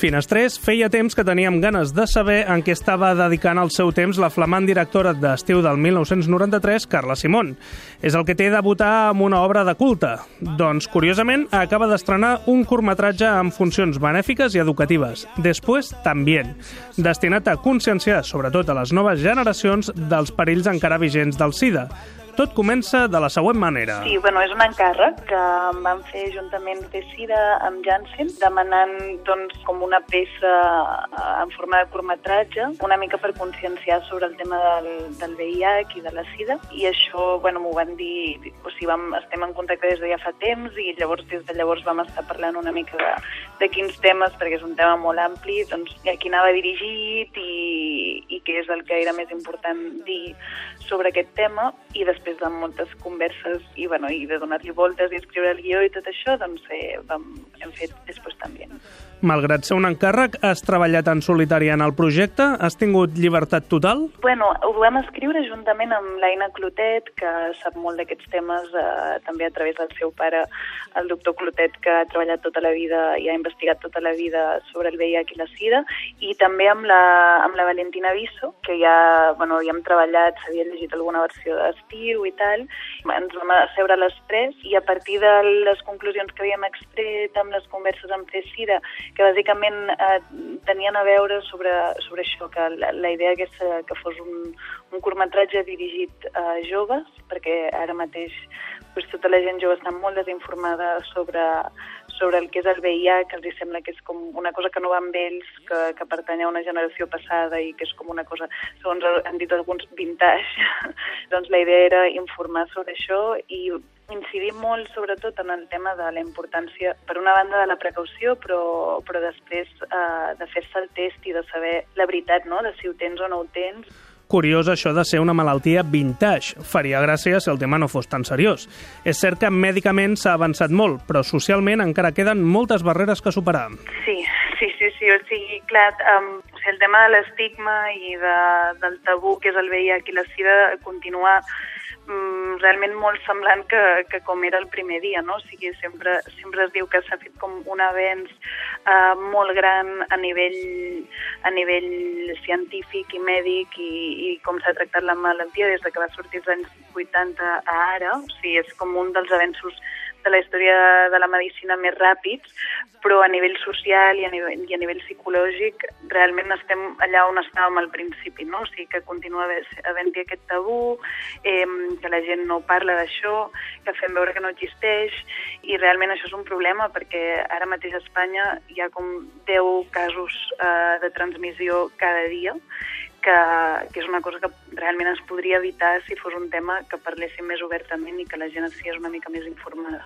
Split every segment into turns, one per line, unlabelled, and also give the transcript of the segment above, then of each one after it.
Finestrés feia temps que teníem ganes de saber en què estava dedicant el seu temps la flamant directora d'estiu del 1993, Carla Simón. És el que té debutar amb una obra de culte. Doncs, curiosament, acaba d'estrenar un curtmetratge amb funcions benèfiques i educatives. Després, También, destinat a conscienciar, sobretot a les noves generacions, dels perills encara vigents del SIDA. Tot comença de la següent manera.
Sí, és un encàrrec que em van fer juntament de SIDA amb Janssen, demanant com una peça en forma de curtmetratge, una mica per conscienciar sobre el tema del VIH i de la SIDA. I això, m'ho van dir, estem en contacte des de ja fa temps i des de llavors vam estar parlant una mica de quins temes, perquè és un tema molt ampli, a qui anava dirigit i què és el que era més important dir sobre aquest tema, i després de moltes converses i de donar-li voltes i escriure el guió i tot això, hem fet després també.
Malgrat ser un encàrrec, has treballat en solitari en el projecte? Has tingut llibertat total?
Ho vam escriure juntament amb l'Aina Clotet, que sap molt d'aquests temes, també a través del seu pare, el doctor Clotet, que ha treballat tota la vida i ha investigat tota la vida sobre el VIH i la SIDA, i també amb la Valentina Viso, que ja hem treballat, s'havia llegit alguna versió d'estiu i tal. Ens vam asseure les tres i a partir de les conclusions que havíem extret amb les converses amb CESIDA, que bàsicament tenien a veure sobre això, que la idea que fos un curtmetratge dirigit a joves, perquè ara mateix tota la gent jove està molt desinformada sobre el que és el VIH, que els sembla que és com una cosa que no va amb ells, que pertany a una generació passada i que és com una cosa, segons han dit alguns, vintage. Doncs la idea era informar sobre això i incidir molt, sobretot, en el tema de la importància, per una banda, de la precaució, però després de fer-se el test i de saber la veritat, no?, de si ho tens o no ho tens.
Curiós això de ser una malaltia vintage. Faria gràcia si el tema no fos tan seriós. És cert que mèdicament s'ha avançat molt, però socialment encara queden moltes barreres que superar.
Sí. O sigui, clar, el tema de l'estigma i del tabú que és el VIH i la SIDA continua realment molt semblant que com era el primer dia, no? O sigui, sempre es diu que s'ha fet com un avenç molt gran a nivell científic i mèdic i com s'ha tractat la malaltia des que va sortir als anys 80 a ara. O sigui, és com un dels avenços de la història de la medicina més ràpids, però a nivell social i a nivell psicològic realment estem allà on estàvem al principi, no? O sigui, que continua havent-hi aquest tabú, que la gent no parla d'això, que fem veure que no existeix, i realment això és un problema perquè ara mateix a Espanya hi ha com 10 casos de transmissió cada dia, que és una cosa que realment es podria evitar si fos un tema que parléssim més obertament i que la gent estigués una mica més informada.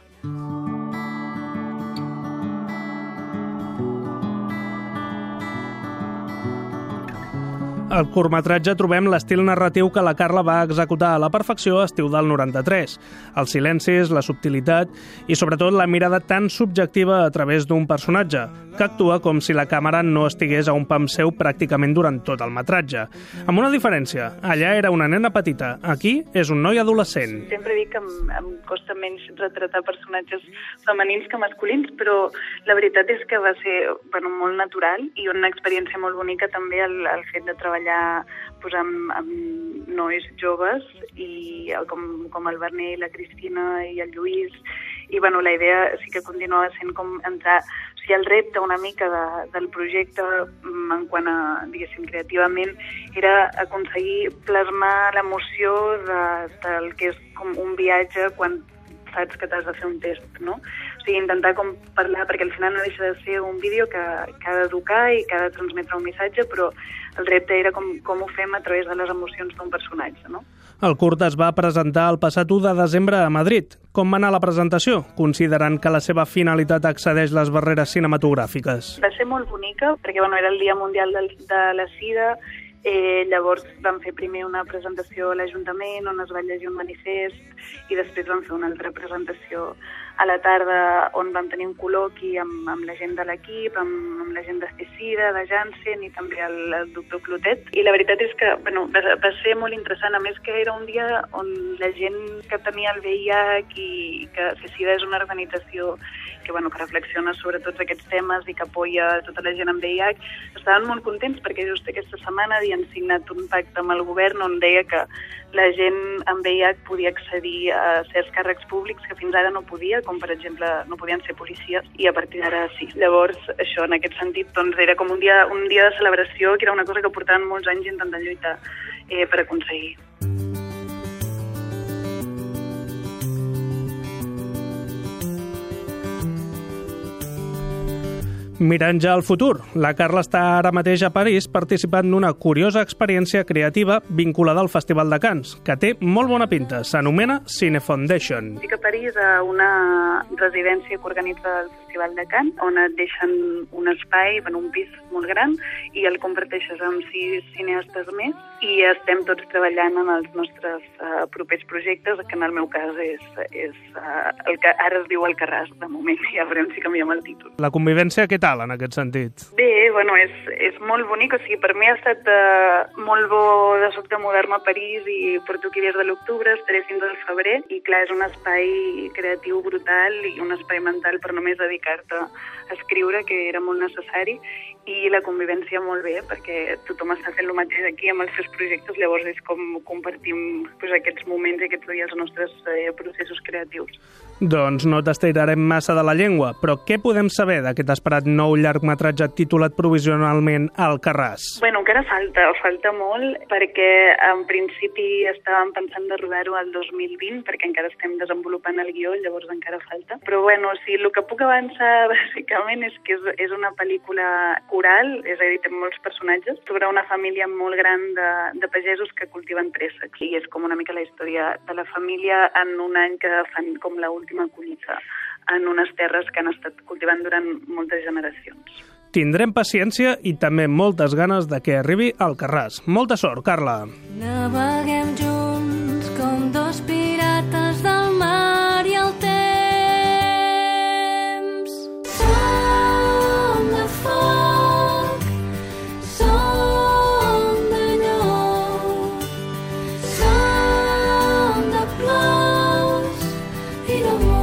Al curtmetratge trobem l'estil narratiu que la Carla va executar a la perfecció a estiu del 93. Els silencis, la subtilitat i, sobretot, la mirada tan subjectiva a través d'un personatge, que actua com si la càmera no estigués a un pam seu pràcticament durant tot el metratge. Amb una diferència, allà era una nena petita, aquí és un noi adolescent.
Sempre dic que em costa menys retratar personatges femenins que masculins, però la veritat és que va ser molt natural i una experiència molt bonica també el fet de treballar amb nois joves i com el Berner i la Cristina i el Lluís, i la idea sí que continuava sent com entrar, o sigui, el repte una mica del projecte en quant a, diguéssim, creativament, era aconseguir plasmar l'emoció del que és com un viatge quan saps que t'has de fer un test, no? O sigui, intentar com parlar, perquè al final no deixa de ser un vídeo que ha d'educar i que ha de transmetre un missatge, però el repte era com ho fem a través de les emocions d'un personatge, no?
El curt es va presentar el passat 1 de desembre a Madrid. Com va anar la presentació, considerant que la seva finalitat excedeix les barreres cinematogràfiques?
Va ser molt bonica, perquè era el Dia Mundial de la SIDA, Llavors vam fer primer una presentació a l'Ajuntament on es va llegir un manifest i després vam fer una altra presentació a la tarda on vam tenir un col·loqui amb la gent de l'equip, amb la gent de CECIDA, de Janssen i també el doctor Clotet. I la veritat és que va ser molt interessant, a més que era un dia on la gent que tenia el VIH i que CECIDA és una organització que reflexiona sobre tots aquests temes i que apoya tota la gent amb VIH, estaven molt contents perquè just aquesta setmana havien signat un pacte amb el govern on deia que la gent amb VIH podia accedir a certs càrrecs públics que fins ara no podia, com per exemple no podien ser policies, i a partir d'ara sí. Llavors, això en aquest sentit era com un dia de celebració, que era una cosa que portaven molts anys intentant lluitar per aconseguir.
Mirant ja al futur, la Carla està ara mateix a París participant d'una curiosa experiència creativa vinculada al Festival de Canes, que té molt bona pinta. S'anomena Cine Foundation.
Estic a París a una residència que organitza el Festival de Canes, on et deixen un espai, un pis molt gran, i el comparteixes amb 6 cineastes més, i estem tots treballant en els nostres propers projectes, que en el meu cas és el que ara es diu Alcarràs, de moment, ja veurem si canviem el títol.
La convivència, què tal, en aquest sentit?
Bé, és molt bonic, o sigui, per mi ha estat molt bo de sobte mudar-me a París i porto aquí des de l'octubre, estaré fins al febrer, i clar, és un espai creatiu brutal i un espai mental per només dedicar-te a escriure, que era molt necessari, i la convivència molt bé, perquè tothom està fent el mateix aquí amb els seus projectes, llavors és com compartim aquests moments i aquests dies els nostres processos creatius.
Doncs no t'estirarem massa de la llengua, però què podem saber d'aquest esperat nou llargmetratge titulat provisionalment Alcarràs?
Encara falta molt, perquè en principi estàvem pensant de rodar-ho al 2020, perquè encara estem desenvolupant el guió, llavors encara falta. Però el que puc avançar bàsicament és que és una pel·lícula coral, és a dir, té molts personatges, sobre una família molt gran de pagesos que cultiven préssecs. I és com una mica la història de la família en un any que fan com l'última collita en unes terres que han estat cultivant durant moltes generacions.
Tindrem paciència i també moltes ganes de que arribi Alcarràs. Molta sort, Carla!
Naveguem junts com dos pirates del mar i el temps. Som de foc, som de llop, som de plors i d'amor.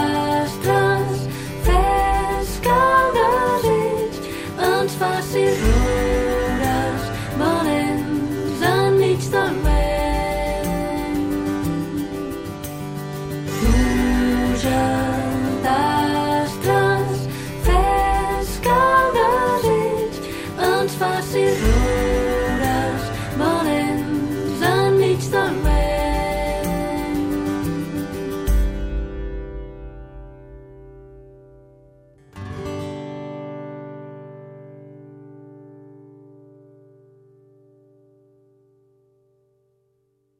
D'astres, fes que el desig ens faci